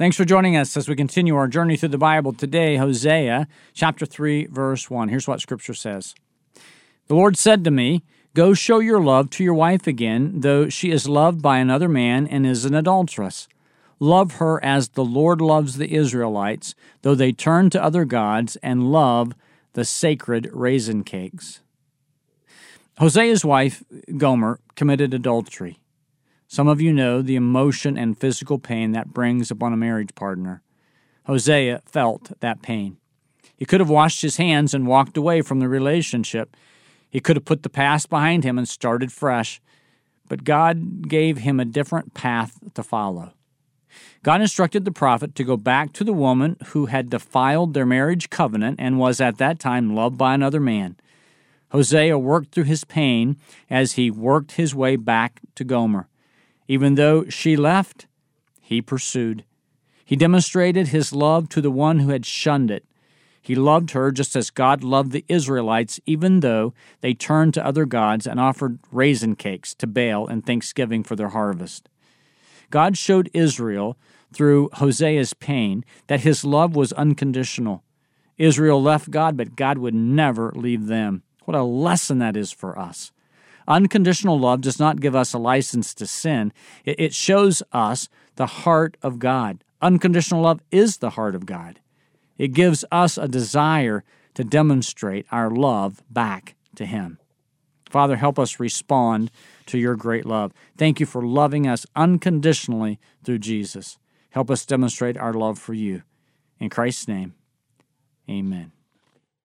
Thanks for joining us as we continue our journey through the Bible today, Hosea chapter 3, verse 1. Here's what Scripture says. The Lord said to me, "Go show your love to your wife again, though she is loved by another man and is an adulteress. Love her as the Lord loves the Israelites, though they turn to other gods and love the sacred raisin cakes." Hosea's wife, Gomer, committed adultery. Some of you know the emotion and physical pain that brings upon a marriage partner. Hosea felt that pain. He could have washed his hands and walked away from the relationship. He could have put the past behind him and started fresh. But God gave him a different path to follow. God instructed the prophet to go back to the woman who had defiled their marriage covenant and was at that time loved by another man. Hosea worked through his pain as he worked his way back to Gomer. Even though she left, he pursued. He demonstrated his love to the one who had shunned it. He loved her just as God loved the Israelites, even though they turned to other gods and offered raisin cakes to Baal in thanksgiving for their harvest. God showed Israel, through Hosea's pain, that his love was unconditional. Israel left God, but God would never leave them. What a lesson that is for us. Unconditional love does not give us a license to sin. It shows us the heart of God. Unconditional love is the heart of God. It gives us a desire to demonstrate our love back to Him. Father, help us respond to your great love. Thank you for loving us unconditionally through Jesus. Help us demonstrate our love for you. In Christ's name, amen.